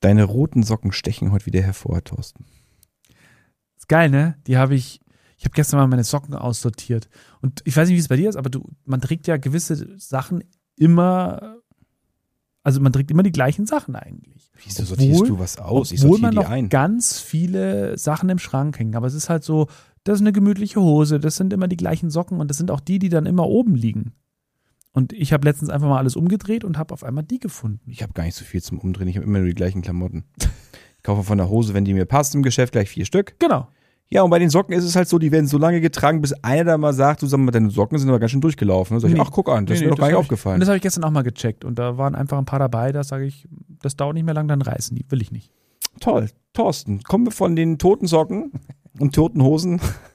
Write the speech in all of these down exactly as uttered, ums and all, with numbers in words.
Deine roten Socken stechen heute wieder hervor, Thorsten. Ist geil, ne? Die habe ich, ich habe gestern mal meine Socken aussortiert. Und ich weiß nicht, wie es bei dir ist, aber du, man trägt ja gewisse Sachen immer, also man trägt immer die gleichen Sachen eigentlich. Wieso sortierst du was aus? Ich Obwohl sortiere man die noch ein. ganz viele Sachen im Schrank hängen. Aber es ist halt so, das ist eine gemütliche Hose, das sind immer die gleichen Socken und das sind auch die, die dann immer oben liegen. Und ich habe letztens einfach mal alles umgedreht und habe auf einmal die gefunden. Ich habe gar nicht so viel zum Umdrehen. Ich habe immer nur die gleichen Klamotten. Ich kaufe von der Hose, wenn die mir passt, im Geschäft gleich vier Stück. Genau. Ja, und bei den Socken ist es halt so, die werden so lange getragen, bis einer da mal sagt, du sag mal, deine Socken sind aber ganz schön durchgelaufen. Dann sag ich, Nee. ach, guck an, das Nee, ist mir nee, doch gar nicht hab ich- aufgefallen. Und das habe ich gestern auch mal gecheckt. Und da waren einfach ein paar dabei, da sage ich, das dauert nicht mehr lang, dann reißen die. Will ich nicht. Toll. Thorsten, kommen wir von den toten Socken und toten Hosen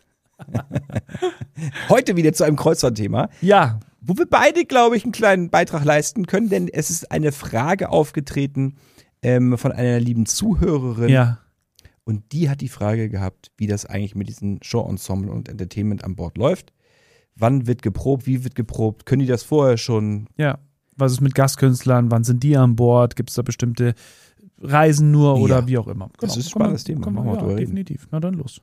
heute wieder zu einem Kreuzfahrtthema, Ja. wo wir beide, glaube ich, einen kleinen Beitrag leisten können, denn es ist eine Frage aufgetreten ähm, von einer lieben Zuhörerin. Ja. Und die hat die Frage gehabt, wie das eigentlich mit diesem Show-Ensemble und Entertainment an Bord läuft. Wann wird geprobt, wie wird geprobt? Können die das vorher schon? Ja. Was ist mit Gastkünstlern? Wann sind die an Bord? Gibt es da bestimmte Reisen nur oder Ja. wie auch immer? Das ist ein Kann spannendes man- Thema. kann man- Machen wir Ja, drüber reden. definitiv. Na dann los.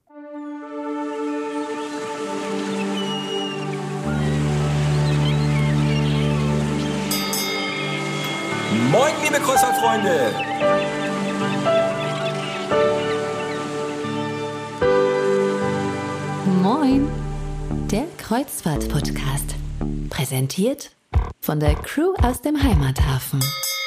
Moin, liebe Kreuzfahrtfreunde! Moin, der Kreuzfahrt-Podcast. Präsentiert von der Crew aus dem Heimathafen.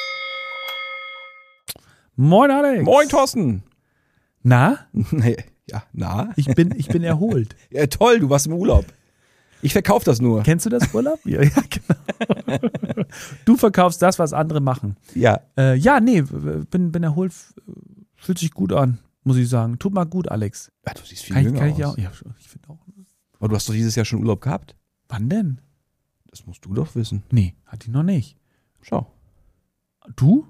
Moin, Alex. Moin, Thorsten! Na? Ja, na? Ich bin, ich bin erholt. Ja, toll, du warst im Urlaub. Ich verkaufe das nur. Kennst du das Urlaub? Ja, ja, genau. Du verkaufst das, was andere machen. Ja, Äh, ja, nee, bin, bin erholt. Fühlt sich gut an, muss ich sagen. Tut mal gut, Alex. ja du siehst viel Kann ich, jünger kann ich aus. auch. Ja, ich finde auch. Aber du hast doch dieses Jahr schon Urlaub gehabt. Wann denn? Das musst du doch wissen. Nee, hatte ich noch nicht. Schau. Du?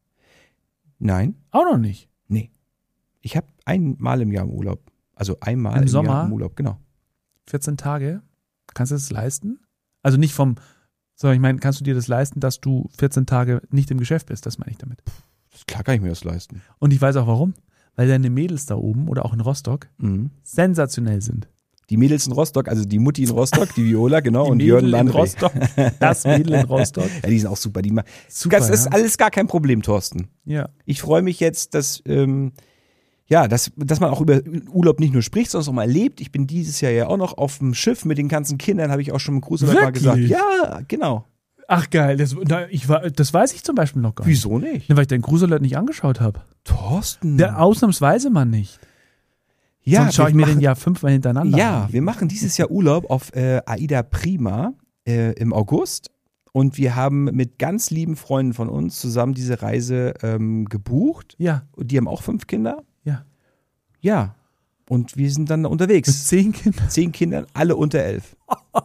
Nein, Auch noch nicht. nee. Ich habe einmal im Jahr im Urlaub. Also einmal Im im, Sommer? Jahr im Urlaub, genau. vierzehn Tage? Kannst du das leisten? Also nicht vom, sondern ich meine, kannst du dir das leisten, dass du vierzehn Tage nicht im Geschäft bist? Das meine ich damit. Das, klar kann ich mir das leisten. Und ich weiß auch warum. Weil deine Mädels da oben oder auch in Rostock Mhm. sensationell sind. Die Mädels in Rostock, also die Mutti in Rostock, die Viola, genau, Die und Mädel Jürgen in Landry. Rostock, das Mädel in Rostock. Ja, die sind auch super. Die ma- Super, das ist ja. alles gar kein Problem, Thorsten. Ja. Ich freue mich jetzt, dass, ähm, ja, dass, dass man auch über Urlaub nicht nur spricht, sondern es auch mal erlebt. Ich bin dieses Jahr ja auch noch auf dem Schiff mit den ganzen Kindern, habe ich auch schon im Cruiserwerk mal gesagt. Wirklich? Ja, genau. Ach geil, das, na, ich war, das weiß ich zum Beispiel noch gar nicht. Wieso nicht? Ja, weil ich dein Cruiserlet nicht angeschaut habe. Thorsten. Der ausnahmsweise mal nicht. ja, Sonst schaue ich wir mir machen, den ja fünfmal hintereinander Ja, an. wir machen dieses Jahr Urlaub auf äh, Aida Prima äh, im August. Und wir haben mit ganz lieben Freunden von uns zusammen diese Reise ähm, gebucht. Ja, Und die haben auch fünf Kinder. ja. Ja. Und wir sind dann Mit unterwegs. zehn Kindern. Zehn Kindern, alle unter elf.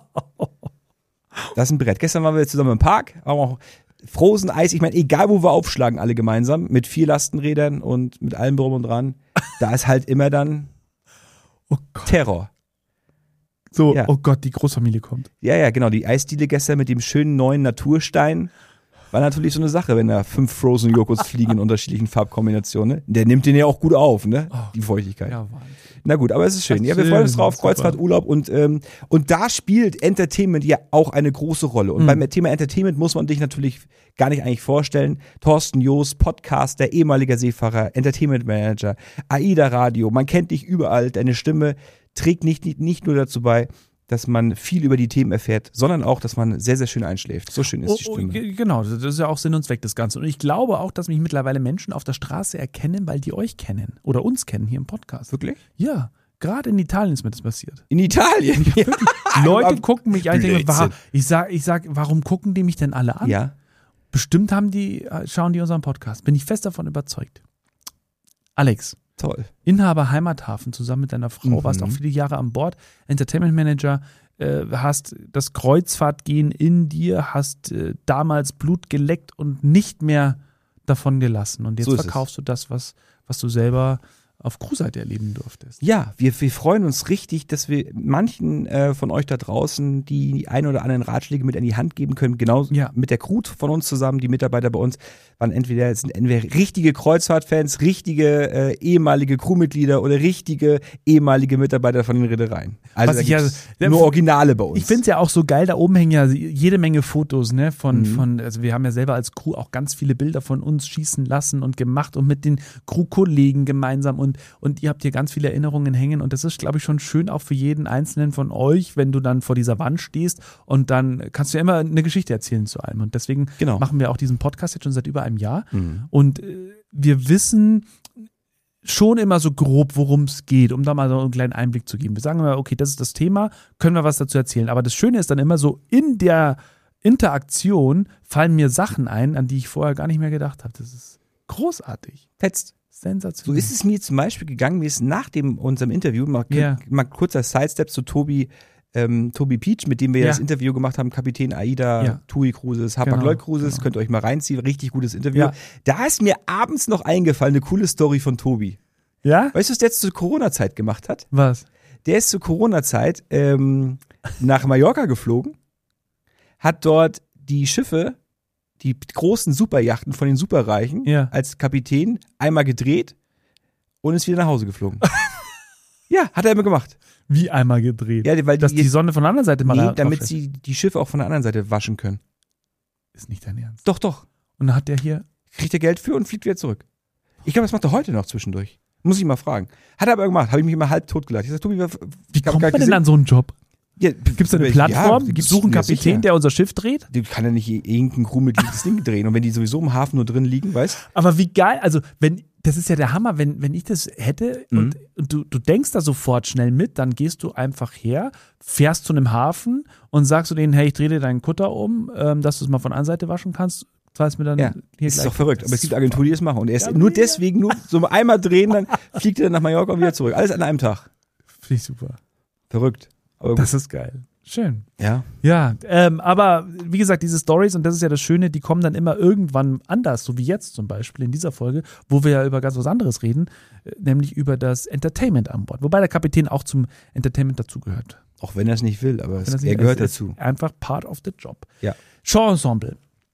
Das ist ein Brett. Gestern waren wir zusammen im Park, haben auch Frozen Eis. Ich meine, egal wo wir aufschlagen, alle gemeinsam, mit vier Lastenrädern und mit allem drum und dran, da ist halt immer dann Oh Gott. Terror. So, Ja. oh Gott, die Großfamilie kommt. Ja, ja, genau. Die Eisdiele gestern mit dem schönen neuen Naturstein war natürlich so eine Sache, wenn da fünf Frozen Joghurts fliegen in unterschiedlichen Farbkombinationen. Der nimmt den ja auch gut auf, ne? Die Feuchtigkeit. Ja, Wahnsinn. Na gut, aber es ist schön. Ach, Ja, wir freuen uns schön, drauf, super. Kreuzfahrturlaub und ähm, und da spielt Entertainment ja auch eine große Rolle. Und Mhm. beim Thema Entertainment muss man dich natürlich gar nicht eigentlich vorstellen. Thorsten Joos, Podcaster, ehemaliger Seefahrer, Entertainment Manager, AIDA Radio. Man kennt dich überall. Deine Stimme trägt nicht, nicht, nicht nur dazu bei, dass man viel über die Themen erfährt, sondern auch, dass man sehr, sehr schön einschläft. So schön ist die Oh, oh, Stimme. ge- genau, das ist ja auch Sinn und Zweck des Ganzen. Und ich glaube auch, dass mich mittlerweile Menschen auf der Straße erkennen, weil die euch kennen oder uns kennen hier im Podcast. Wirklich? Ja, gerade in Italien ist mir das passiert. In Italien? Ja. Leute aber- gucken mich an, ich denke, Blödsinn. wa- ich sag, ich sag, warum gucken die mich denn alle an? Ja. Bestimmt haben die, äh, schauen die unseren Podcast. Bin ich fest davon überzeugt. Alex, Toll. Inhaber Heimathafen, zusammen mit deiner Frau, Mhm. warst auch viele Jahre an Bord, Entertainment Manager, äh, hast das Kreuzfahrtgehen in dir, hast äh, damals Blut geleckt und nicht mehr davon gelassen. Und jetzt So ist es. verkaufst du das, was, was du selber auf Crewseite erleben durftest. Ja, wir, wir freuen uns richtig, dass wir manchen äh, von euch da draußen die, die ein oder anderen Ratschläge mit an die Hand geben können. Genauso Ja. mit der Crew von uns zusammen. Die Mitarbeiter bei uns waren entweder, sind entweder richtige Kreuzfahrtfans, richtige äh, ehemalige Crewmitglieder oder richtige ehemalige Mitarbeiter von den Reedereien. Also Was da ich ja- gibt's der- nur Originale bei uns. Ich finde es ja auch so geil, da oben hängen ja jede Menge Fotos, ne, von, Mhm. von, also wir haben ja selber als Crew auch ganz viele Bilder von uns schießen lassen und gemacht und mit den Crew-Kollegen gemeinsam und, und ihr habt hier ganz viele Erinnerungen hängen und das ist, glaube ich, schon schön auch für jeden Einzelnen von euch, wenn du dann vor dieser Wand stehst und dann kannst du ja immer eine Geschichte erzählen zu allem und deswegen Genau. machen wir auch diesen Podcast jetzt schon seit über einem Jahr Mhm. und äh, wir wissen schon immer so grob, worum es geht, um da mal so einen kleinen Einblick zu geben. Wir sagen immer, okay, das ist das Thema, können wir was dazu erzählen. Aber das Schöne ist dann immer so, in der Interaktion fallen mir Sachen ein, an die ich vorher gar nicht mehr gedacht habe. Das ist großartig. Fetzt. So Sensationell. ist es mir zum Beispiel gegangen, mir ist nach dem, unserem Interview, mal, Ja. mal kurzer Sidestep zu Tobi, ähm, Tobi Peach, mit dem wir Ja. das Interview gemacht haben, Kapitän AIDA, Ja. TUI Cruises, Hapag-Lloyd Genau, Cruises, genau. könnt ihr euch mal reinziehen, richtig gutes Interview. Ja. Da ist mir abends noch eingefallen, eine coole Story von Tobi. Ja? Weißt du, was der jetzt zur Corona-Zeit gemacht hat? Was? Der ist zur Corona-Zeit ähm, nach Mallorca geflogen, hat dort die Schiffe, die großen Superjachten von den Superreichen Ja. als Kapitän einmal gedreht und ist wieder nach Hause geflogen. Ja, hat er immer gemacht. Wie einmal gedreht. Ja, weil Dass die, die Sonne von der anderen Seite mal nee, da- damit drauf sie die Schiffe auch von der anderen Seite waschen können. ist nicht dein Ernst. Doch, doch. Und dann hat der hier, Kriegt er Geld für und fliegt wieder zurück. Ich glaube, das macht er heute noch zwischendurch. Muss ich mal fragen. Hat er aber gemacht. Habe ich mich immer halb tot gelacht. Ich sag, Tobi, wie kommt man denn an so einen Job? Ja, Gibt es da eine ja, Plattform? die gibt's- Suchen einen ja, Kapitän, sicher. der unser Schiff dreht? Die kann ja nicht irgendein Crewmitglied das Ding drehen. Und wenn die sowieso im Hafen nur drin liegen, weißt Aber wie geil, also wenn, das ist ja der Hammer, wenn, wenn ich das hätte und, und du, du denkst da sofort schnell mit, dann gehst du einfach her, fährst zu einem Hafen und sagst du denen, hey, ich drehe dir deinen Kutter um, ähm, dass du es mal von einer Seite waschen kannst, zahlst mir dann Ja, hier das ist gleich. doch verrückt. Aber es gibt Agenturen, die das machen. Und er ist Ja, nur mega. deswegen, nur so einmal drehen, dann fliegt er dann nach Mallorca und wieder zurück. Alles an einem Tag. Finde ich super. Verrückt. Aber gut. Das ist geil. Schön. Ja. Ja, ähm, aber wie gesagt, diese Stories, und das ist ja das Schöne, die kommen dann immer irgendwann anders, so wie jetzt zum Beispiel in dieser Folge, wo wir ja über ganz was anderes reden, äh, nämlich über das Entertainment an Bord. Wobei der Kapitän auch zum Entertainment dazugehört. Auch wenn er es nicht will, aber Wenn es, das er nicht- gehört es ist dazu. Einfach part of the job. Ja. Show-Ensemble.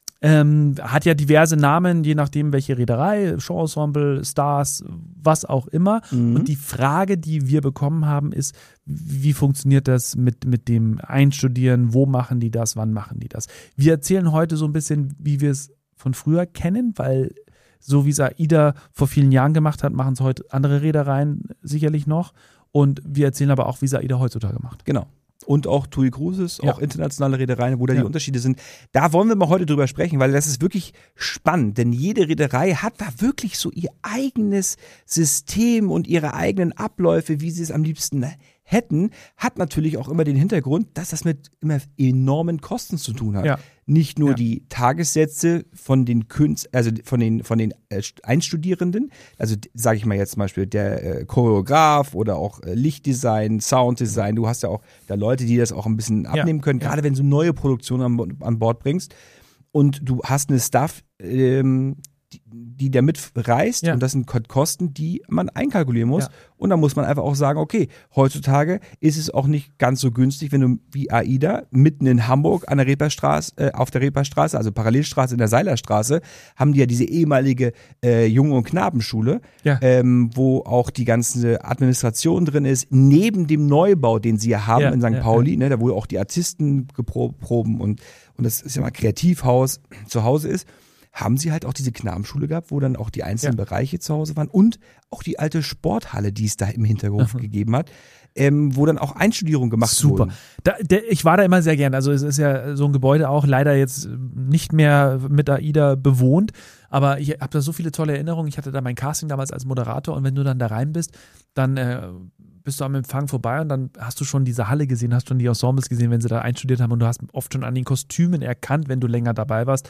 Ähm, hat ja diverse Namen, je nachdem welche Reederei, Show-Ensemble, Stars, was auch immer. Mhm. Und die Frage, die wir bekommen haben, ist, wie funktioniert das mit, mit dem Einstudieren? Wo machen die das? Wann machen die das? Wir erzählen heute so ein bisschen, wie wir es von früher kennen, weil so wie es AIDA vor vielen Jahren gemacht hat, machen es heute andere Reedereien sicherlich noch. Und wir erzählen aber auch, wie es AIDA heutzutage macht. Genau. Und auch TUI Cruises, Ja. auch internationale Reedereien, wo da Ja. die Unterschiede sind. Da wollen wir mal heute drüber sprechen, weil das ist wirklich spannend, denn jede Reederei hat da wirklich so ihr eigenes System und ihre eigenen Abläufe, wie sie es am liebsten hätten, hat natürlich auch immer den Hintergrund, dass das mit immer enormen Kosten zu tun hat. Ja. Nicht nur Ja. die Tagessätze von den Künst, also von den von den äh, Einstudierenden, also sage ich mal jetzt zum Beispiel der äh, Choreograf oder auch äh, Lichtdesign, Sounddesign. Du hast ja auch da Leute, die das auch ein bisschen abnehmen können, ja. gerade wenn du neue Produktionen an, Bo- an Bord bringst und du hast eine Staff, ähm, die, die da mitreist Ja. und das sind Ko- Kosten, die man einkalkulieren muss. Ja. Und da muss man einfach auch sagen, okay, heutzutage ist es auch nicht ganz so günstig, wenn du wie AIDA mitten in Hamburg an der Reeperstraße, äh, auf der Reeperstraße, also Parallelstraße in der Seilerstraße, haben die ja diese ehemalige äh, Junge- und Knabenschule, Ja. ähm, wo auch die ganze Administration drin ist, neben dem Neubau, den sie ja haben Ja, in Sankt ja, Pauli, ne, da wo auch die Artisten geproben und, und das ist ja mal Kreativhaus zu Hause ist, haben sie halt auch diese Knabenschule gehabt, wo dann auch die einzelnen Ja. Bereiche zu Hause waren und auch die alte Sporthalle, die es da im Hinterhof gegeben hat, ähm, wo dann auch Einstudierungen gemacht Super. wurden. Da, der, ich war da immer sehr gern. Also es ist ja so ein Gebäude auch leider jetzt nicht mehr mit AIDA bewohnt, aber ich habe da so viele tolle Erinnerungen. Ich hatte da mein Casting damals als Moderator und wenn du dann da rein bist, dann äh, bist du am Empfang vorbei und dann hast du schon diese Halle gesehen, hast schon die Ensembles gesehen, wenn sie da einstudiert haben und du hast oft schon an den Kostümen erkannt, wenn du länger dabei warst,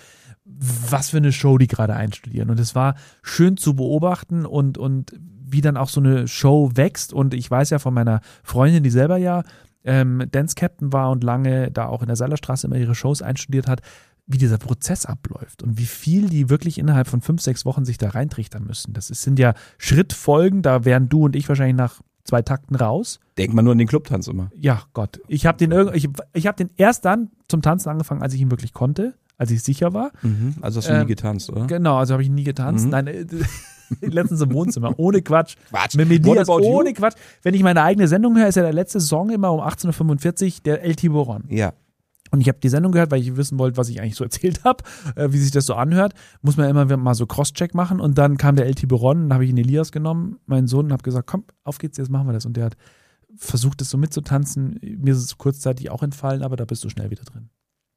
was für eine Show die gerade einstudieren. Und es war schön zu beobachten und, und wie dann auch so eine Show wächst. Und ich weiß ja von meiner Freundin, die selber ja ähm, Dance Captain war und lange da auch in der Seilerstraße immer ihre Shows einstudiert hat, wie dieser Prozess abläuft und wie viel die wirklich innerhalb von fünf, sechs Wochen sich da reintrichtern müssen. Das ist, sind ja Schrittfolgen, da wären du und ich wahrscheinlich nach zwei Takten raus. Denkt man nur an den Clubtanz immer. Ja, Gott. Ich habe den, irg- ich, ich hab den erst dann zum Tanzen angefangen, als ich ihn wirklich konnte, als ich sicher war. Mhm. Also hast du Ähm, nie getanzt, oder? Genau, also habe ich nie getanzt. Mhm. Nein, äh, letztens im Wohnzimmer, ohne Quatsch. Quatsch. Mit What Elias, about you? ohne Quatsch. Wenn ich meine eigene Sendung höre, ist ja der letzte Song immer um achtzehn Uhr fünfundvierzig der El Tiburon. Ja. Und ich habe die Sendung gehört, weil ich wissen wollte, was ich eigentlich so erzählt habe, äh, wie sich das so anhört. Muss man immer mal so Cross-Check machen. Und dann kam der El Tiburon, dann habe ich ihn Elias genommen, meinen Sohn, und habe gesagt, komm, auf geht's, jetzt machen wir das. Und der hat versucht, das so mitzutanzen. Mir ist es kurzzeitig auch entfallen, aber da bist du schnell wieder drin.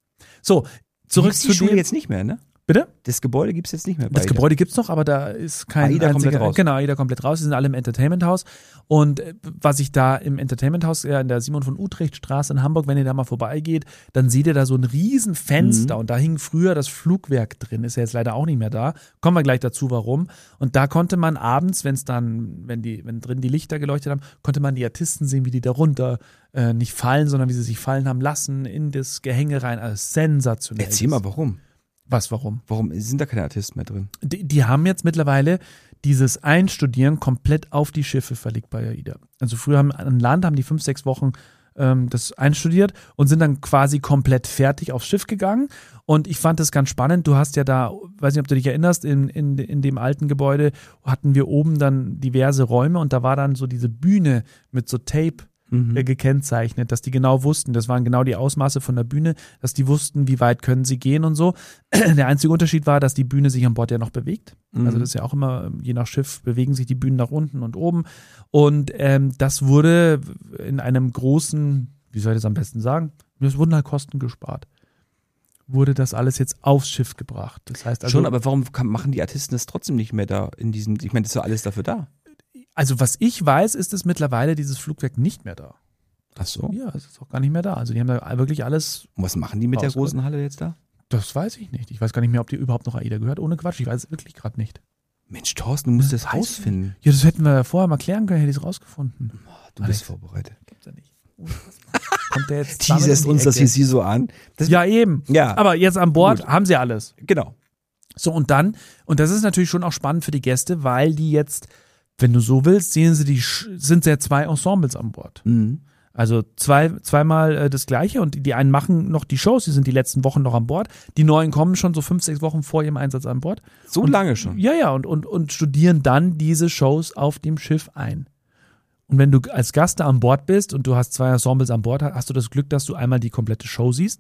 So, zurück Gibt's die zu Schule dem. jetzt nicht mehr, ne? Bitte? Das Gebäude gibt es jetzt nicht mehr. Das bei Gebäude gibt's noch, aber da ist kein AIDA komplett einziger, raus. Genau, AIDA komplett raus. Die sind alle im Entertainment-Haus. Und äh, was ich da im Entertainment-Haus, ja, in der Simon von Utrecht Straße in Hamburg, wenn ihr da mal vorbeigeht, dann seht ihr da so ein riesen Fenster Mhm. und da hing früher das Flugwerk drin. Ist ja jetzt leider auch nicht mehr da. Kommen wir gleich dazu, warum. Und da konnte man abends, wenn es dann, wenn die, wenn drin die Lichter geleuchtet haben, konnte man die Artisten sehen, wie die da runter äh, nicht fallen, sondern wie sie sich fallen haben lassen in das Gehänge rein. Also sensationell. Erzähl mal, warum? Was, warum? Warum sind da keine Artisten mehr drin? Die, die haben jetzt mittlerweile dieses Einstudieren komplett auf die Schiffe verlegt bei AIDA. Also früher haben an Land, haben die fünf, sechs Wochen ähm, das einstudiert und sind dann quasi komplett fertig aufs Schiff gegangen. Und ich fand das ganz spannend. Du hast ja da, weiß nicht, ob du dich erinnerst, in, in, in dem alten Gebäude hatten wir oben dann diverse Räume und da war dann so diese Bühne mit so Tape Mhm. äh, gekennzeichnet, dass die genau wussten, das waren genau die Ausmaße von der Bühne, dass die wussten, wie weit können sie gehen und so. Der einzige Unterschied war, dass die Bühne sich an Bord ja noch bewegt. Mhm. Also das ist ja auch immer, je nach Schiff bewegen sich die Bühnen nach unten und oben. Und ähm, das wurde in einem großen, wie soll ich das am besten sagen? Es wurden halt Kosten gespart. Wurde das alles jetzt aufs Schiff gebracht. Das heißt also, Schon, aber warum kann, machen die Artisten das trotzdem nicht mehr da in diesem, ich meine, das ist ja alles dafür da. also was ich weiß, ist es mittlerweile dieses Flugwerk nicht mehr da. Ach so. Ja, es ist auch gar nicht mehr da. Also die haben da wirklich alles. Und was machen die mit der Rausgeholt. großen Halle jetzt da? Das weiß ich nicht. Ich weiß gar nicht mehr, ob die überhaupt noch AIDA gehört. Ohne Quatsch, ich weiß es wirklich gerade nicht. Mensch, Thorsten, du musst Ja, das weiß ich rausfinden. Ja, das hätten wir ja vorher mal klären können, hätte ich es rausgefunden. Oh, du Alex. bist vorbereitet. Gibt's ja nicht. Unfassbar. Kommt der jetzt damit Teasest um die uns das Ecke? jetzt hier so an. Das, Ja, eben. ja, Aber jetzt an Bord Gut. haben sie alles. genau. So, und dann, und das ist natürlich schon auch spannend für die Gäste, weil die jetzt, wenn du so willst, sehen sie die, Sch- sind ja zwei Ensembles an Bord. Mhm. Also zwei, zweimal äh, das Gleiche und die, die einen machen noch die Shows, die sind die letzten Wochen noch an Bord. Die neuen kommen schon so fünf, sechs Wochen vor ihrem Einsatz an Bord. So Und- lange schon. Ja, ja, und, und, und studieren dann diese Shows auf dem Schiff ein. Und wenn du als Gast da an Bord bist und du hast zwei Ensembles an Bord, hast du das Glück, dass du einmal die komplette Show siehst.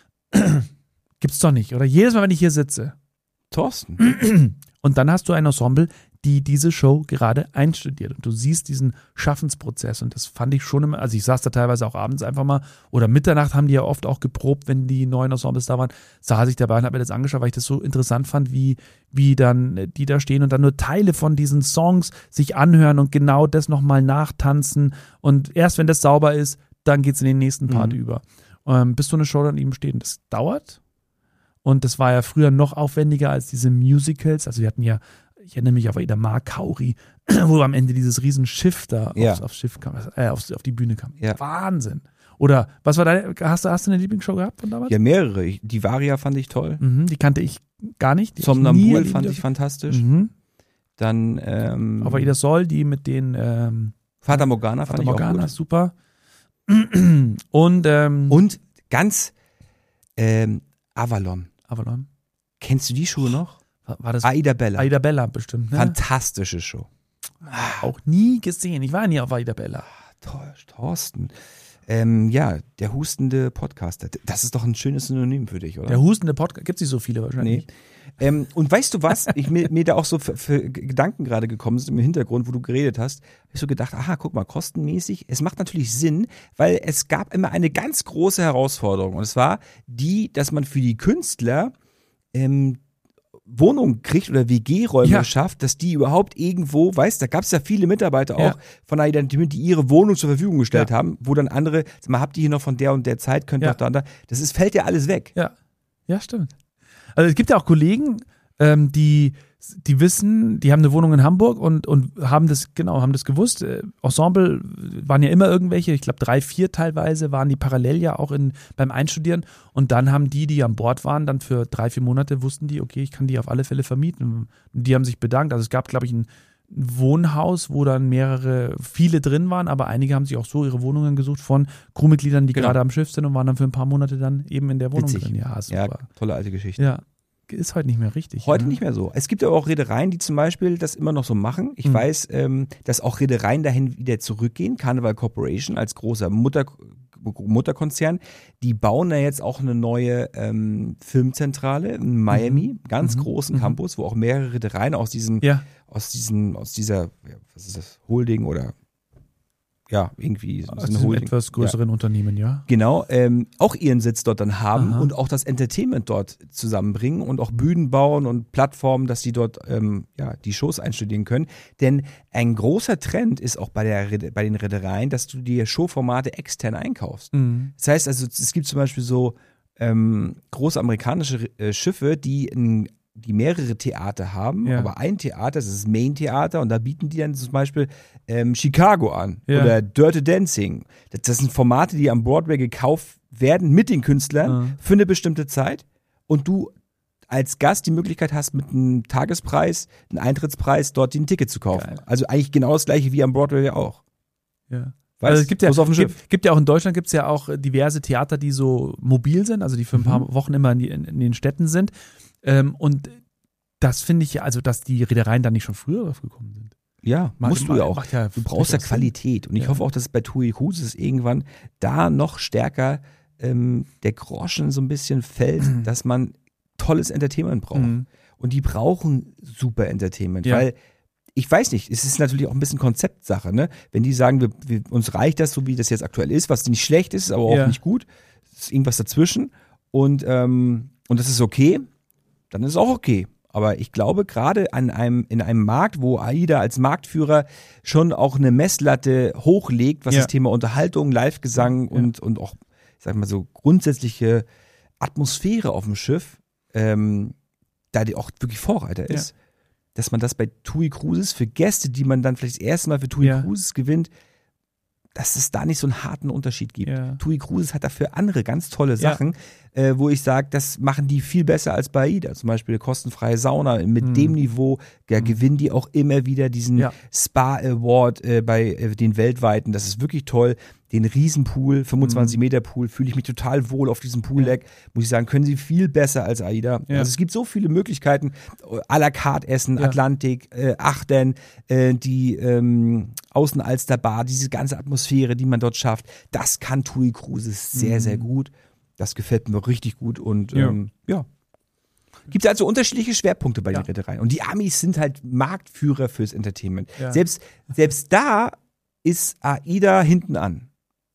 Gibt's doch nicht, oder? Jedes Mal, wenn ich hier sitze. Thorsten. Und dann hast du ein Ensemble, die diese Show gerade einstudiert. Und du siehst diesen Schaffensprozess. Und das fand ich schon immer, also ich saß da teilweise auch abends einfach mal, oder Mitternacht haben die ja oft auch geprobt, wenn die neuen Ensembles da waren, saß ich dabei und habe mir das angeschaut, weil ich das so interessant fand, wie, wie dann die da stehen und dann nur Teile von diesen Songs sich anhören und genau das nochmal nachtanzen. Und erst wenn das sauber ist, dann geht's in den nächsten Part Mhm. über. Ähm, bis so eine Show dann eben steht. Und das dauert. Und das war ja früher noch aufwendiger als diese Musicals. Also wir hatten ja, ich erinnere mich auf AIDA Mark Kauri, wo am Ende dieses riesen Schiff da Ja. aufs, aufs Schiff kam, äh, aufs, auf die Bühne kam. Ja. Wahnsinn. Oder was war deine, hast du, hast du eine Lieblingsshow gehabt von damals? Ja, mehrere. Ich- Die Varia fand ich toll. Mhm, die kannte ich gar nicht. Die hab ich nie Somnambul erleben fand ich dürfen. fantastisch. Mhm. Dann ähm, Auf AIDA Sol, die mit den ähm, Fata Morgana fand Fata ich auch Morgana, gut. super. Und, ähm, Und ganz ähm, Avalon. Avalon. Kennst du die Schuhe noch? War, war das Aida Bella. AIDA Bella bestimmt, ne? Fantastische Show. Auch nie gesehen. Ich war nie auf AIDA Bella. Toll, Thorsten. Ähm, ja, der hustende Podcaster. Das ist doch ein schönes Synonym für dich, oder? Der hustende Podcast, gibt es nicht so viele wahrscheinlich. Nee. Ähm, und weißt du was? Ich, mir, mir da auch so für, für Gedanken gerade gekommen sind im Hintergrund, wo du geredet hast, habe ich so gedacht, aha, guck mal, kostenmäßig. Es macht natürlich Sinn, weil es gab immer eine ganz große Herausforderung. Und es war die, dass man für die Künstler ähm, Wohnungen kriegt oder W G-Räume Ja. schafft, dass die überhaupt irgendwo, weißt, da gab es ja viele Mitarbeiter Ja. auch von AIDA, die ihre Wohnung zur Verfügung gestellt Ja. haben, wo dann andere, sag mal, habt ihr hier noch von der und der Zeit, könnt ihr Ja. noch da und da. Das ist, fällt ja alles weg. Ja, ja, stimmt. Also es gibt ja auch Kollegen, ähm, die die wissen, die haben eine Wohnung in Hamburg und, und haben das, genau, haben das gewusst. Äh, Ensemble waren ja immer irgendwelche, ich glaube drei, vier teilweise, waren die parallel ja auch in, beim Einstudieren. Und dann haben die, die an Bord waren, dann für drei, vier Monate wussten die, okay, ich kann die auf alle Fälle vermieten. Und die haben sich bedankt. Also es gab, glaube ich, ein Wohnhaus, wo dann mehrere, viele drin waren, aber einige haben sich auch so ihre Wohnungen gesucht von Crewmitgliedern, die Genau. gerade am Schiff sind und waren dann für ein paar Monate dann eben in der Wohnung Witzig. drin. Ja, super. Ja, tolle alte Geschichte. Ja, ist heute nicht mehr richtig. Heute ne? nicht mehr so. Es gibt aber auch Reedereien, die zum Beispiel das immer noch so machen. Ich Mhm. weiß, ähm, dass auch Reedereien dahin wieder zurückgehen. Carnival Corporation als großer Mutter, Mutterkonzern, die bauen da jetzt auch eine neue ähm, Filmzentrale in Miami, ganz Mhm. großen Mhm. Campus, wo auch mehrere Reedereien aus diesem, Ja, aus diesen, aus dieser, ja, was ist das, Holding oder ja, irgendwie so aus eine diesem Holding. etwas größeren Unternehmen, ja. Genau, ähm, auch ihren Sitz dort dann haben Aha. und auch das Entertainment dort zusammenbringen und auch Bühnen bauen und Plattformen, dass sie dort ähm, ja, die Shows einstudieren können. Denn ein großer Trend ist auch bei, der, Rede- bei den Reedereien, dass du dir Showformate extern einkaufst. Mhm. Das heißt also, es gibt zum Beispiel so ähm, große amerikanische äh, Schiffe, die ein die mehrere Theater haben, Ja. aber ein Theater, das ist das Main-Theater und da bieten die dann zum Beispiel ähm, Chicago an Ja. oder Dirty Dancing. Das, das sind Formate, die am Broadway gekauft werden mit den Künstlern Ja. für eine bestimmte Zeit und du als Gast die Möglichkeit hast, mit einem Tagespreis, einem Eintrittspreis, dort ein Ticket zu kaufen. Geil. Also eigentlich genau das gleiche wie am Broadway auch. Ja. Weißt, Also es gibt ja, bloß auf dem Schiff. gibt, gibt ja auch in Deutschland gibt es ja auch diverse Theater, die so mobil sind, also die für ein paar Mhm. Wochen immer in, die, in, in den Städten sind. Ähm, und das finde ich ja, also dass die Reedereien da nicht schon früher drauf gekommen sind. Ja, Macht- musst du ja auch. macht ja Du brauchst ja durchaus Sinn. Qualität. Und ich Ja. hoffe auch, dass es bei TUI Cruises irgendwann da noch stärker ähm, der Groschen so ein bisschen fällt, dass man tolles Entertainment braucht. Mhm. Und die brauchen super Entertainment, Ja. weil ich weiß nicht, es ist natürlich auch ein bisschen Konzeptsache, ne? Wenn die sagen, wir, wir, uns reicht das so, wie das jetzt aktuell ist, was nicht schlecht ist, aber auch Ja. nicht gut, es ist irgendwas dazwischen und, ähm, und das ist okay, dann ist es auch okay. Aber ich glaube, gerade an einem, in einem Markt, wo AIDA als Marktführer schon auch eine Messlatte hochlegt, was Ja. das Thema Unterhaltung, Live-Gesang Ja. und, und auch, ich sag mal so, grundsätzliche Atmosphäre auf dem Schiff, ähm, da die auch wirklich Vorreiter ist, Ja. dass man das bei TUI Cruises für Gäste, die man dann vielleicht das erste Mal für TUI Ja. Cruises gewinnt, dass es da nicht so einen harten Unterschied gibt. Ja. TUI Cruises hat dafür andere ganz tolle Sachen, äh, wo ich sage, das machen die viel besser als bei AIDA. Zum Beispiel kostenfreie Sauna mit Mhm. dem Niveau, da Mhm. gewinnen die auch immer wieder diesen Ja. Spa Award äh, bei äh, den weltweiten. Das ist wirklich toll. Den Riesenpool, fünfundzwanzig Meter Pool, fühle ich mich total wohl auf diesem Pooldeck. Muss ich sagen, können sie viel besser als AIDA. Ja. Also es gibt so viele Möglichkeiten. À la carte Essen, Ja. Atlantik, äh, Achtern, äh, die ähm, Außenalsterbar, diese ganze Atmosphäre, die man dort schafft, das kann TUI Cruises sehr, Mhm. sehr gut. Das gefällt mir richtig gut und Ja. ähm, ja. Gibt es also unterschiedliche Schwerpunkte bei Ja. den Reedereien. Und die Amis sind halt Marktführer fürs Entertainment. Ja. Selbst, selbst da ist AIDA hinten an.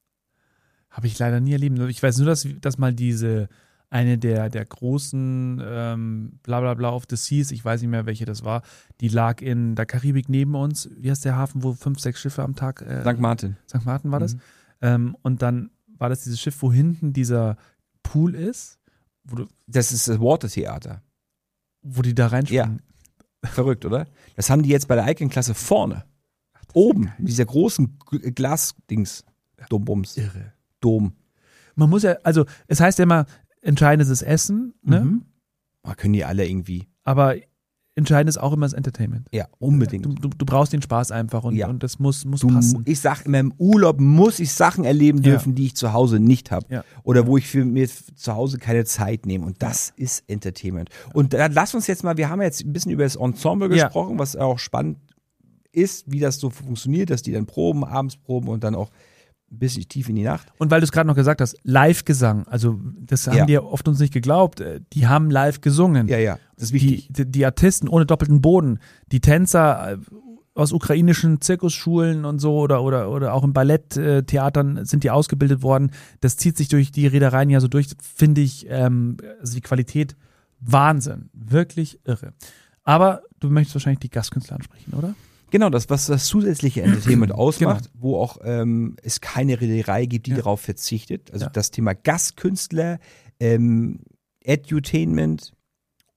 Habe ich leider nie erlebt. Ich weiß nur, dass, dass mal diese, eine der, der großen ähm, Blablabla bla bla of the Seas, ich weiß nicht mehr, welche das war, die lag in der Karibik neben uns. Wie heißt der Hafen, wo fünf, sechs Schiffe am Tag. Äh, Sankt Martin. Sankt Martin war das. Mhm. Ähm, und dann war das dieses Schiff, wo hinten dieser Pool ist, wo, du, Das ist das Watertheater. wo die da reinspringen. Verrückt, oder? Das haben die jetzt bei der Icon-Klasse vorne. Oben, mit dieser großen G- Glasdings. Dombums. Irre. Dom. Man muss ja, also es heißt ja immer, entscheidend ist das Essen, ne? Mhm. Ah, können die alle irgendwie. Aber entscheidend ist auch immer das Entertainment. Ja, unbedingt. Du, du, du brauchst den Spaß einfach und, Ja. und das muss, muss Du, passen. ich sag immer, im Urlaub muss ich Sachen erleben Ja. dürfen, die ich zu Hause nicht habe. Ja. Oder wo ich für mir zu Hause keine Zeit nehme. Und das ist Entertainment. Und dann lass uns jetzt mal, wir haben jetzt ein bisschen über das Ensemble Ja. gesprochen, was auch spannend ist, wie das so funktioniert, dass die dann proben, abends proben und dann auch ein bisschen tief in die Nacht. Und weil du es gerade noch gesagt hast, Live-Gesang, also das haben Ja. die ja oft uns nicht geglaubt, äh, die haben live gesungen. Ja, ja, das ist wichtig. Die, die, die Artisten ohne doppelten Boden, die Tänzer äh, aus ukrainischen Zirkusschulen und so oder, oder, oder auch im Balletttheatern sind die ausgebildet worden. Das zieht sich durch die Reedereien ja so durch, finde ich, ähm, also die Qualität Wahnsinn, wirklich irre. Aber du möchtest wahrscheinlich die Gastkünstler ansprechen, oder? Genau, das, was das zusätzliche Entertainment ausmacht, wo auch ähm, es keine Reederei gibt, die Ja. darauf verzichtet. Also Ja. das Thema Gastkünstler, ähm, Edutainment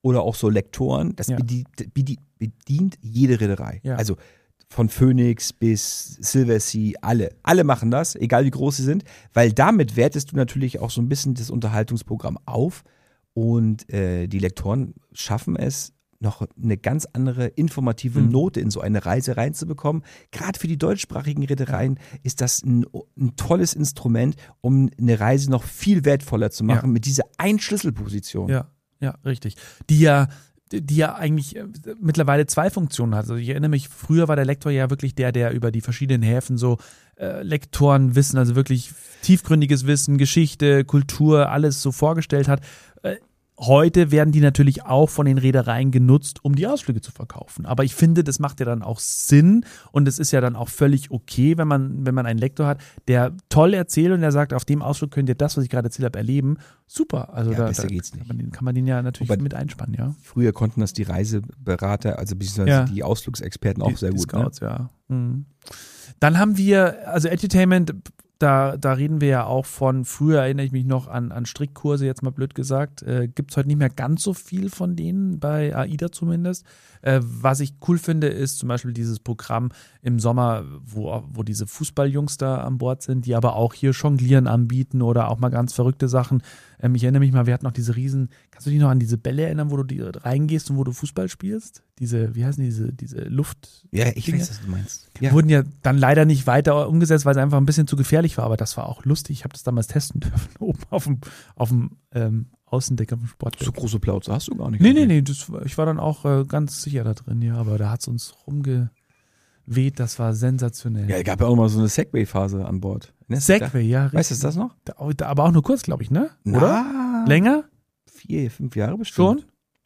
oder auch so Lektoren, das Ja. bedient, bedient, bedient jede Reederei. Ja. Also von Phoenix bis Silversea, alle. Alle machen das, egal wie groß sie sind, weil damit wertest du natürlich auch so ein bisschen das Unterhaltungsprogramm auf und äh, die Lektoren schaffen es, noch eine ganz andere informative Mhm. Note in so eine Reise reinzubekommen. Gerade für die deutschsprachigen Reedereien ist das ein, ein tolles Instrument, um eine Reise noch viel wertvoller zu machen Ja. mit dieser Ein-Schlüsselposition. Ja, ja, richtig. Die ja, die ja eigentlich äh, mittlerweile zwei Funktionen hat. Also ich erinnere mich, früher war der Lektor ja wirklich der, der über die verschiedenen Häfen so äh, Lektorenwissen, also wirklich tiefgründiges Wissen, Geschichte, Kultur, alles so vorgestellt hat. Äh, Heute werden die natürlich auch von den Reedereien genutzt, um die Ausflüge zu verkaufen. Aber ich finde, das macht ja dann auch Sinn und es ist ja dann auch völlig okay, wenn man, wenn man einen Lektor hat, der toll erzählt und der sagt, auf dem Ausflug könnt ihr das, was ich gerade erzählt habe, erleben. Super. Also Ja, da, besser da geht's kann, nicht. man den, kann man den ja natürlich Wobei- mit einspannen, ja. Früher konnten das die Reiseberater, also beziehungsweise Ja. die Ausflugsexperten auch Die- sehr die gut. Ne? Scouts, ja. Mhm. Dann haben wir, also Edutainment, da, da reden wir ja auch von, früher erinnere ich mich noch an, an Strickkurse, jetzt mal blöd gesagt, äh, gibt es heute nicht mehr ganz so viel von denen, bei AIDA zumindest. Äh, was ich cool finde, ist zum Beispiel dieses Programm im Sommer, wo, wo diese Fußballjungs da an Bord sind, die aber auch hier Jonglieren anbieten oder auch mal ganz verrückte Sachen. Ähm, ich erinnere mich mal, wir hatten noch diese riesen, kannst du dich noch an diese Bälle erinnern, wo du die reingehst und wo du Fußball spielst? Diese, wie heißen diese, diese Luft? Ja, ich Dinge? weiß, was du meinst. Ja. Wurden ja dann leider nicht weiter umgesetzt, weil es einfach ein bisschen zu gefährlich war, aber das war auch lustig. Ich habe das damals testen dürfen, oben auf dem, auf dem ähm, Außendeck, auf dem Sportdeck. So große Plauze hast du gar nicht. Nee, nee, nee, das, ich war dann auch äh, ganz sicher da drin, ja, aber da hat es uns rumgeweht, das war sensationell. Ja, es gab ja auch mal so eine Segway-Phase an Bord. Erinnerst du dich Segway, ja, da? Weißt du das noch? Da, da, aber auch nur kurz, glaube ich, ne? Oder? Na, Länger? Vier, fünf Jahre bestimmt. Schon?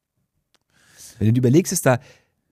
Wenn du überlegst, ist da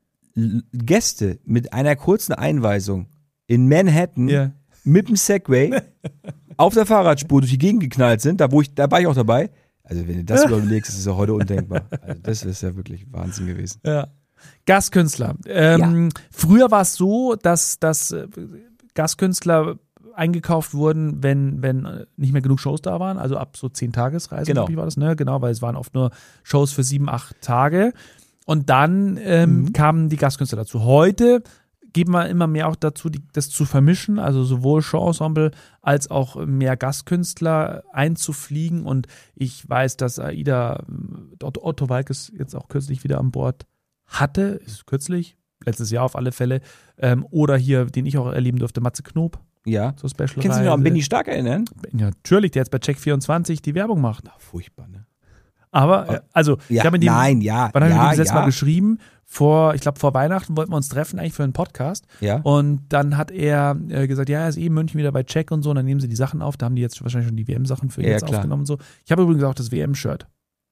L- Gäste mit einer kurzen Einweisung in Manhattan Ja. mit dem Segway auf der Fahrradspur durch die Gegend geknallt sind, da, wo ich, da war ich auch dabei. Also wenn du das überlegst, das ist ja heute undenkbar. Also das ist ja wirklich Wahnsinn gewesen. Ja. Gastkünstler. Ähm, Früher war es so, dass, dass äh, Gastkünstler eingekauft wurden, wenn, wenn äh, nicht mehr genug Shows da waren, also ab so zehn Tagesreisen, Genau. glaub ich, war das, ne? Genau, weil es waren oft nur Shows für sieben, acht Tage. Und dann ähm, Mhm. kamen die Gastkünstler dazu. Heute geben wir immer mehr auch dazu, die, das zu vermischen, also sowohl Showensemble als auch mehr Gastkünstler einzufliegen. Und ich weiß, dass AIDA, Otto, Otto Walkes jetzt auch kürzlich wieder an Bord hatte, ist kürzlich, letztes Jahr auf alle Fälle, ähm, oder hier, den ich auch erleben durfte, Matze Knob, Ja. so Special Kannst du dich noch an Benny Stark erinnern? Ja, natürlich, der jetzt bei Check vierundzwanzig die Werbung macht. Ach, furchtbar, ne? Aber, äh, also, Ja, ich habe mit dem, nein, ja, wann habe ich ja, mit dem letztes ja. Mal geschrieben? Vor, ich glaube, vor Weihnachten wollten wir uns treffen, eigentlich für einen Podcast. Ja. Und dann hat er äh, gesagt, ja, er ist eh in München wieder bei Check und so, und dann nehmen sie die Sachen auf. Da haben die jetzt wahrscheinlich schon die W M-Sachen für Ja, jetzt klar. aufgenommen und so. Ich habe übrigens auch das W M-Shirt.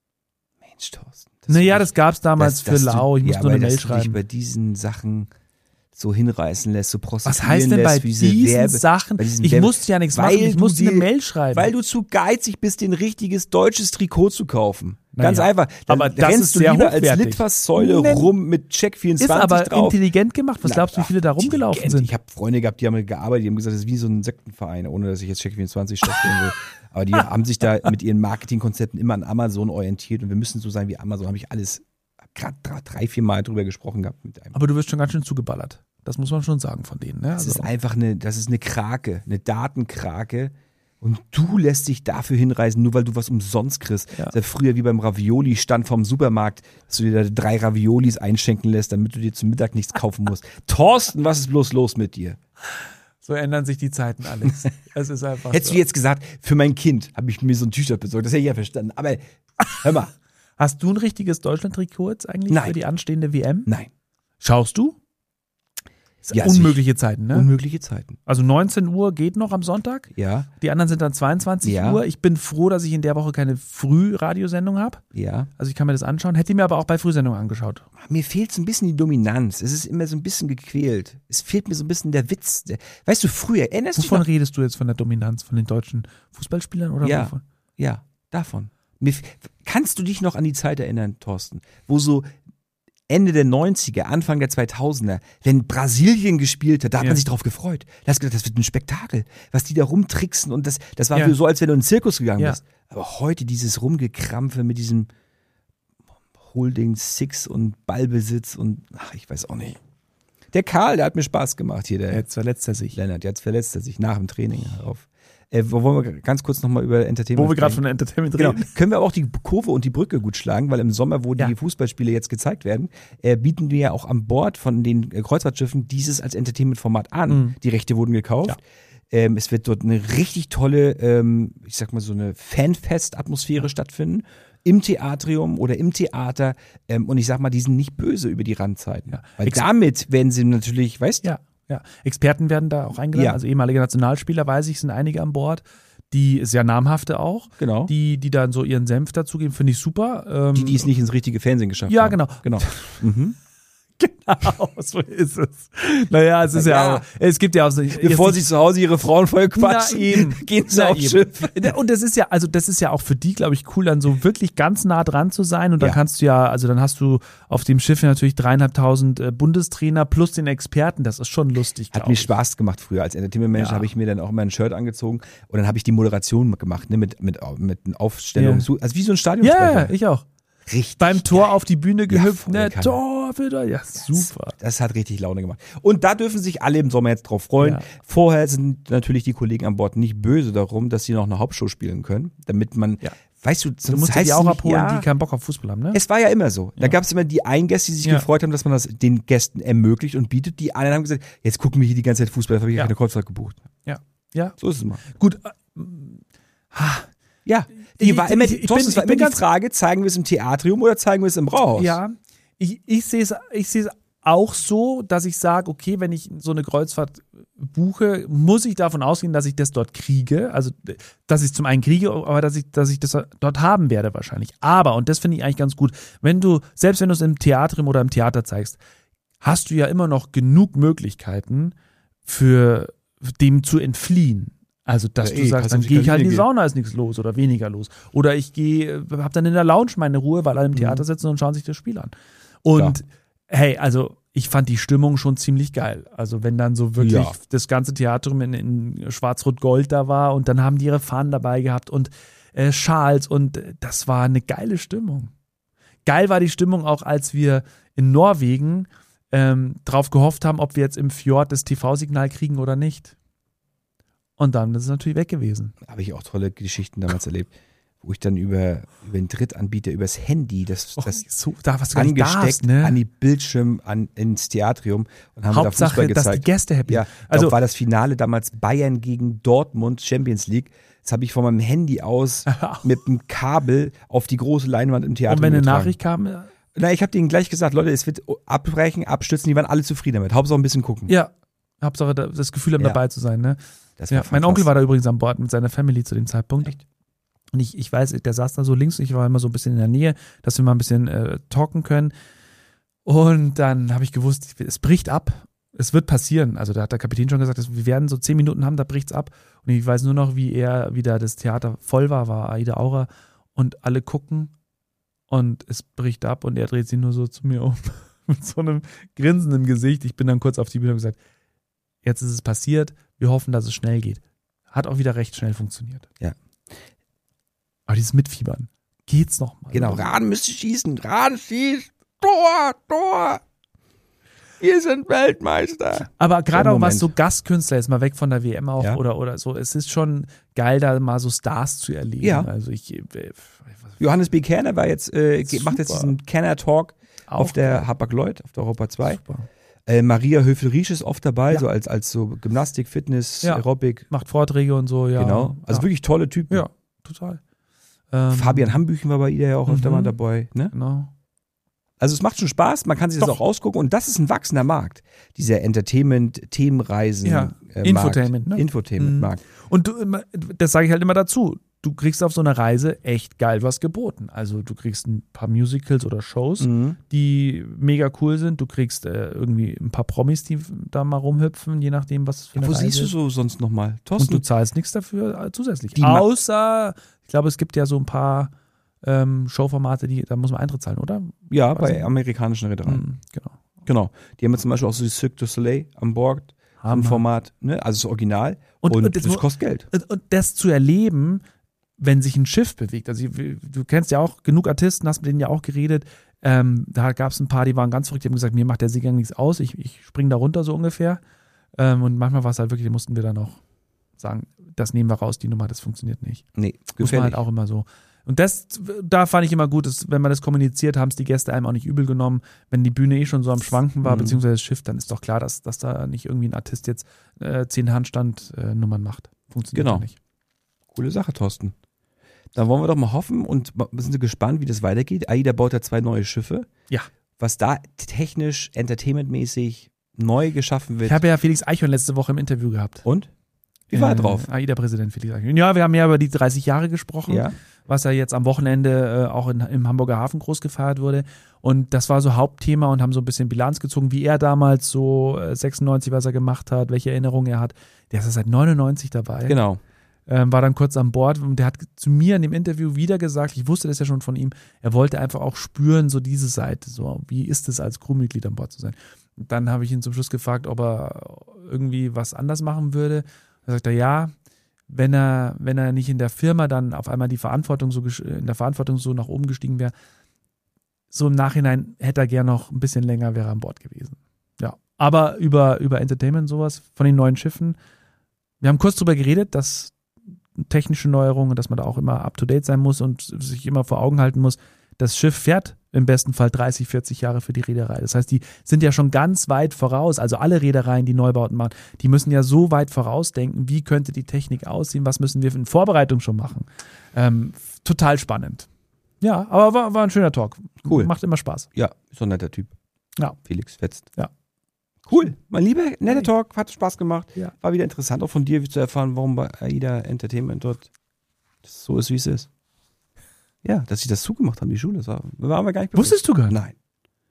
Mensch, Thorsten. das Naja, ist das gab es damals dass- für dass du- Lau. Ich ja, musste nur eine aber Mail dass du dich schreiben. bei diesen Sachen so hinreißen lässt, so prostituieren Was heißt denn lässt, bei für diese diesen Werbe, Sachen? bei diesen Ich Werbe- musste ja nichts Weil machen, ich du musste eine dir- Mail schreiben. Weil du zu geizig bist, dir ein richtiges deutsches Trikot zu kaufen. Ganz Naja, einfach. Dann aber das rennst ist du sehr lieber als hochwertig. Litfaßsäule Nein. rum mit Check ist vierundzwanzig aber drauf. intelligent gemacht. Was Na, glaubst du, wie viele da rumgelaufen intelligent. sind? Ich habe Freunde gehabt, die haben gearbeitet, die haben gesagt, das ist wie so ein Sektenverein, ohne dass ich jetzt Check vierundzwanzig schlecht finden will. Aber die haben sich da mit ihren Marketingkonzepten immer an Amazon orientiert und wir müssen so sein wie Amazon. Habe ich alles gerade drei, vier Mal drüber gesprochen gehabt mit einem. Aber du wirst schon ganz schön zugeballert. Das muss man schon sagen von denen. Ne? Das Also, ist einfach eine, das ist eine Krake, eine Datenkrake. Und du lässt dich dafür hinreisen, nur weil du was umsonst kriegst. Ja. Das ist ja früher wie beim Ravioli-Stand vom Supermarkt, dass du dir da drei Raviolis einschenken lässt, damit du dir zum Mittag nichts kaufen musst. Thorsten, was ist bloß los mit dir? so ändern sich die Zeiten, Alex. Es ist einfach Hättest so. du jetzt gesagt, für mein Kind habe ich mir so ein T-Shirt besorgt, das hätte ich ja verstanden. Aber hör mal, Hast du ein richtiges Deutschland-Trikot jetzt eigentlich Nein. für die anstehende W M? nein. Schaust du? Das Ja, sind unmögliche Zeiten, ne? Unmögliche Zeiten. Also neunzehn Uhr geht noch am Sonntag. Ja, Die anderen sind dann zweiundzwanzig Ja. Uhr. Ich bin froh, dass ich in der Woche keine Frühradiosendung habe. ja. Also ich kann mir das anschauen. Hätte ich mir aber auch bei Frühsendungen angeschaut. Mir fehlt so ein bisschen die Dominanz. Es ist immer so ein bisschen gequält. Es fehlt mir so ein bisschen der Witz. Der, weißt du, früher, erinnerst du dich Wovon noch? redest du jetzt? Von der Dominanz von den deutschen Fußballspielern oder Ja. wovon? Ja, davon. Mir, f- kannst du dich noch an die Zeit erinnern, Thorsten, wo so Ende der neunziger, Anfang der zweitausender, wenn Brasilien gespielt hat, da hat Ja. man sich drauf gefreut. Da hast du gedacht, das wird ein Spektakel, was die da rumtricksen und das, das war Ja. für so, als wenn du in den Zirkus gegangen Ja. bist. Aber heute dieses Rumgekrampfe mit diesem Holding Six und Ballbesitz und ach, ich weiß auch nicht. Der Karl, der hat mir Spaß gemacht hier, der Jetzt verletzt er sich. Lennart, jetzt verletzt er sich nach dem Training auf. Äh, wo wollen wir ganz kurz nochmal über Entertainment Wo wir gerade sprechen? von Entertainment Genau. reden. Können wir aber auch die Kurve und die Brücke gut schlagen, weil im Sommer, wo Ja. die Fußballspiele jetzt gezeigt werden, äh, bieten wir ja auch an Bord von den äh, Kreuzfahrtschiffen dieses als Entertainment-Format an. Mhm. Die Rechte wurden gekauft. Ja. Ähm, es wird dort eine richtig tolle, ähm, ich sag mal so eine Fanfest-Atmosphäre stattfinden. Im Theatrium oder im Theater. Ähm, und ich sag mal, die sind nicht böse über die Randzeiten. Ja. Weil Ex- damit werden sie natürlich, weißt du? Ja, ja. Experten werden da auch eingeladen. Ja. Also ehemalige Nationalspieler, weiß ich, sind einige an Bord. Die sehr namhafte auch. Genau. Die, die dann so ihren Senf dazugeben, finde ich super. Ähm, Die, die es nicht ins richtige Fernsehen geschafft Ja, haben. genau. Genau. Mhm. Genau, so ist es. Naja, es ist ja, Ja. auch, es gibt ja auch so. Bevor jetzt sie zu Hause ihre Frauen voll quatschen, Na eben. gehen sie Na aufs eben. Schiff. Und das ist ja, also das ist ja auch für die, glaube ich, cool, dann so wirklich ganz nah dran zu sein. Und dann Ja. kannst du ja, also dann hast du auf dem Schiff ja natürlich dreieinhalbtausend äh, Bundestrainer plus den Experten. Das ist schon lustig. Hat glaub mir ich. Spaß gemacht früher. Als Entertainment-Manager Ja. habe ich mir dann auch immer ein Shirt angezogen und dann habe ich die Moderation gemacht, ne, mit, mit, mit einer Aufstellung. Ja. So, also wie so ein Ja, Stadionsprecher. ich auch. Richtig. Beim Tor geil. auf die Bühne gehüpft, voll ne, kann. Tor für da. Ja, super. Das hat richtig Laune gemacht. Und da dürfen sich alle im Sommer jetzt drauf freuen. Ja. Vorher sind natürlich die Kollegen an Bord nicht böse darum, dass sie noch eine Hauptshow spielen können, damit man, Ja. weißt du, sonst Du musst heißt die es auch nicht, abholen, ja, die keinen Bock auf Fußball haben, ne? Es war ja immer so. Da Ja. gab es immer die einen Gäste, die sich Ja. gefreut haben, dass man das den Gästen ermöglicht und bietet. Die anderen haben gesagt, jetzt gucken wir hier die ganze Zeit Fußball, da habe ich Ja. keine Kreuzfahrt gebucht. Ja. Ja. So ist es mal. Gut. äh, Ha. Ja, die Ich- war immer, ich- ich Thorsten, bin- es war ich bin immer die ganz- Frage, zeigen wir es im Theatrium oder zeigen wir es im Brauhaus? Ja, ich, ich sehe es ich sehe es auch so, dass ich sage, okay, wenn ich so eine Kreuzfahrt buche, muss ich davon ausgehen, dass ich das dort kriege. Also, dass ich es zum einen kriege, aber dass ich, dass ich das dort haben werde wahrscheinlich. Aber, und das finde ich eigentlich ganz gut, wenn du, selbst wenn du es im Theatrium oder im Theater zeigst, hast du ja immer noch genug Möglichkeiten für dem zu entfliehen. Also, dass Ja, du eh, sagst, kannst dann in die gehe ich halt in die Kabine Sauna, ist nichts los oder weniger los. Oder ich gehe, hab dann in der Lounge meine Ruhe, weil alle im Theater sitzen und schauen sich das Spiel an. Und hey, also ich fand die Stimmung schon ziemlich geil. Also wenn dann so wirklich Ja. das ganze Theater in, in Schwarz-Rot-Gold da war und dann haben die ihre Fahnen dabei gehabt und äh, Schals und äh, das war eine geile Stimmung. Geil war die Stimmung auch, als wir in Norwegen ähm, drauf gehofft haben, ob wir jetzt im Fjord das T V-Signal kriegen oder nicht. Und dann ist es natürlich weg gewesen. Habe ich auch tolle Geschichten damals erlebt, wo ich dann über, über den Drittanbieter, übers Handy, das, Oh, das so, da, was du gar nicht angesteckt darfst, ne? an die Bildschirm, an, ins Theatrium und haben da Hauptsache, Fußball dass die gezeigt. Gäste happy Ja, sind. also Also- glaub, war das Finale damals Bayern gegen Dortmund, Champions League. Das habe ich von meinem Handy aus mit einem Kabel auf die große Leinwand im Theater Und wenn eine übertragen. Nachricht kam, äh, Na, ich habe denen gleich gesagt, Leute, es wird abbrechen, abstützen, die waren alle zufrieden damit. Hauptsache ein bisschen gucken. ja, Hauptsache da- das Gefühl haben, Ja. dabei zu sein, ne? Das Ja, war mein krass. Onkel war da übrigens an Bord mit seiner Family zu dem Zeitpunkt. Echt? Und ich, ich weiß, der saß da so links, ich war immer so ein bisschen in der Nähe, dass wir mal ein bisschen äh, talken können. Und dann habe ich gewusst, es bricht ab. Es wird passieren. Also da hat der Kapitän schon gesagt, dass wir werden so zehn Minuten haben, da bricht's ab. Und ich weiß nur noch, wie er wieder das Theater voll war, war Aida Aura. Und alle gucken und es bricht ab und er dreht sich nur so zu mir um mit so einem Grinsen im Gesicht. Ich bin dann kurz auf die Bühne und gesagt, jetzt ist es passiert, wir hoffen, dass es schnell geht. Hat auch wieder recht schnell funktioniert. Ja. Aber dieses Mitfiebern, geht's noch mal? Genau, Raden müsste schießen, Raden schießt, Tor, Tor. Wir sind Weltmeister. Aber gerade Der auch was Moment. so Gastkünstler, jetzt mal weg von der W M auch Ja. oder, oder so, es ist schon geil, da mal so Stars zu erleben. Ja. Also ich äh, Johannes B. Kerner war jetzt, äh, ge- macht jetzt Super. diesen Kerner-Talk auch auf der geil. Hapag-Lloyd, auf der Europa zwei. Super. Äh, Maria Höfel-Riesch ist oft dabei, Ja. so als, als so Gymnastik, Fitness, Ja. Aerobic. Macht Vorträge und so, ja. Genau. Also ja. wirklich tolle Typen. Ja, total. Ähm, Fabian Hambüchen war bei ihr ja auch öfter Mhm. mal dabei. Ne? Genau. Also es macht schon Spaß, man kann sich das Doch. auch ausgucken und das ist ein wachsender Markt. Dieser Entertainment-Themenreisen. Ja, äh, Infotainment, ne? Markt. Infotainment-Markt. Und du, immer- das sage ich halt immer dazu. Du kriegst auf so einer Reise echt geil was geboten. Also du kriegst ein paar Musicals oder Shows, Mhm. die mega cool sind. Du kriegst äh, irgendwie ein paar Promis, die da mal rumhüpfen, je nachdem, was für eine Wo Reise siehst du ist. so sonst nochmal? Und Thorsten? du zahlst nichts dafür äh, zusätzlich. Die ma- Außer, ich glaube, es gibt ja so ein paar ähm, Showformate, die, da muss man Eintritt zahlen, oder? ja, weiß bei ich. amerikanischen Reedereien. Mhm, genau. Genau. Die haben jetzt zum Beispiel auch so die Cirque du Soleil an Bord. So ein Hammer. Format, ne? Also das Original. Und- Und, und das das mu- kostet Geld. Und, und das zu erleben, wenn sich ein Schiff bewegt. Also du kennst ja auch genug Artisten, hast mit denen ja auch geredet. Ähm, da gab es ein paar, die waren ganz verrückt, die haben gesagt, mir macht der Seegang nichts aus, ich, ich springe da runter so ungefähr. Ähm, und manchmal war es halt wirklich, mussten wir dann auch sagen, das nehmen wir raus, die Nummer, das funktioniert nicht. Nee, Muss man gefährlich. halt auch immer so. Und das, da fand ich immer gut, dass, wenn man das kommuniziert, haben es die Gäste einem auch nicht übel genommen. Wenn die Bühne eh schon so am Schwanken war, Mhm. beziehungsweise das Schiff, dann ist doch klar, dass, dass da nicht irgendwie ein Artist jetzt äh, zehn Handstand-Nummern macht. Funktioniert Genau. ja nicht. Coole Sache, Thorsten. Dann wollen wir doch mal hoffen und wir sind gespannt, wie das weitergeht. AIDA baut ja zwei neue Schiffe. Ja. Was da technisch, entertainmentmäßig neu geschaffen wird. Ich habe ja Felix Eichhorn letzte Woche im Interview gehabt. Und? Wie war er Äh, drauf? AIDA-Präsident Felix Eichhorn. Ja, wir haben ja über die dreißig Jahre gesprochen, Ja. was ja jetzt am Wochenende äh, auch in, im Hamburger Hafen groß gefeiert wurde. Und das war so Hauptthema und haben so ein bisschen Bilanz gezogen, wie er damals so äh, sechsundneunzig, was er gemacht hat, welche Erinnerungen er hat. Der ist ja seit neunundneunzig dabei. Genau. Ähm, war dann kurz an Bord und der hat zu mir in dem Interview wieder gesagt, ich wusste das ja schon von ihm, er wollte einfach auch spüren, so diese Seite, so wie ist es als Crewmitglied an Bord zu sein. Und dann habe ich ihn zum Schluss gefragt, ob er irgendwie was anders machen würde. Da sagt er, ja, wenn er, wenn er nicht in der Firma dann auf einmal die Verantwortung so gesch- in der Verantwortung so nach oben gestiegen wäre, so im Nachhinein hätte er gern noch ein bisschen länger wäre er an Bord gewesen. Ja, aber über, über Entertainment sowas von den neuen Schiffen. Wir haben kurz drüber geredet, dass technische Neuerungen, dass man da auch immer up to date sein muss und sich immer vor Augen halten muss, das Schiff fährt im besten Fall dreißig, vierzig Jahre für die Reederei. Das heißt, die sind ja schon ganz weit voraus. Also alle Reedereien, die Neubauten machen, die müssen ja so weit vorausdenken, wie könnte die Technik aussehen, was müssen wir in Vorbereitung schon machen. Ähm, total spannend. Ja, aber war, war ein schöner Talk. Cool. Macht immer Spaß. Ja, so ein netter Typ. Ja. Felix fetzt. Ja. Cool. Mein lieber, netter Talk, hat Spaß gemacht. Ja. War wieder interessant, auch von dir zu erfahren, warum bei AIDA Entertainment dort das so ist, wie es ist. Ja, dass sie das zugemacht haben, die Schule, das war, waren wir gar nicht bewusst. Wusstest du gar nicht? Nein.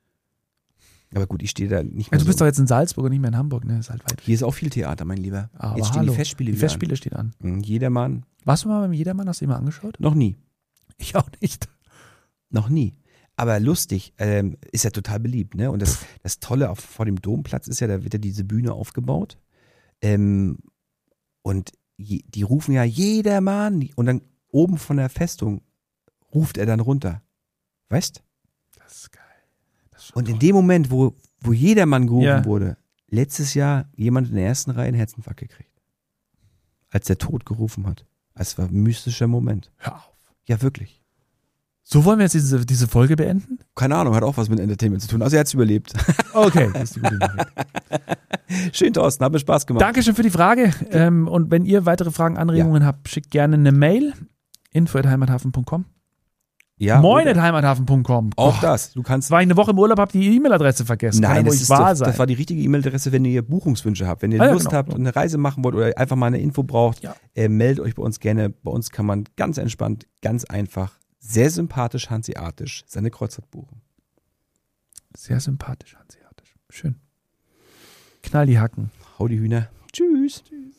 Aber gut, ich stehe da nicht Ja, mehr du bist so. doch jetzt in Salzburg und nicht mehr in Hamburg, ne? Ist halt weit. Hier ist auch viel Theater, mein Lieber. Aber Jetzt stehen hallo. die Festspiele Die wieder Festspiele stehen an. an. Mhm, Jedermann. Warst du mal beim Jedermann? Hast du dir mal angeschaut? Noch nie. Ich auch nicht. Noch nie. Aber lustig, ähm, ist ja total beliebt, ne? Und das, das Tolle auf, vor dem Domplatz ist ja, da wird ja diese Bühne aufgebaut. Ähm, und je, die rufen ja Jedermann. Und dann oben von der Festung ruft er dann runter. Weißt? Das ist geil. Das ist schon Und in toll. dem Moment, wo, wo Jedermann gerufen Ja. wurde, letztes Jahr jemand in der ersten Reihe einen Herzinfarkt gekriegt. Als der Tod gerufen hat. Es war ein mystischer Moment. Hör auf. Ja, wirklich. So wollen wir jetzt diese, diese Folge beenden? Keine Ahnung, hat auch was mit Entertainment zu tun. Also er hat es überlebt. Okay, das ist die gute Nachricht. Schön, Thorsten, hat mir Spaß gemacht. Dankeschön für die Frage. Ähm, und wenn ihr weitere Fragen, Anregungen habt, schickt gerne eine Mail. info at heimathafen punkt com. Ja, Moin oder- at heimathafen punkt com. Auch Gott, das. Du kannst. Jetzt war ich eine Woche im Urlaub, hab die E-Mail-Adresse vergessen. Kann Nein, ja wohl das, nicht ist wahr doch, sein. das war die richtige E-Mail-Adresse, wenn ihr Buchungswünsche habt. Wenn ihr Ah, ja, Lust genau. habt und eine Reise machen wollt oder einfach mal eine Info braucht, Ja. äh, meldet euch bei uns gerne. Bei uns kann man ganz entspannt, ganz einfach, sehr sympathisch, hanseatisch seine Kreuzfahrt buchen. Sehr sympathisch, hanseatisch. Schön. Knall die Hacken. Hau die Hühner. Tschüss. Tschüss.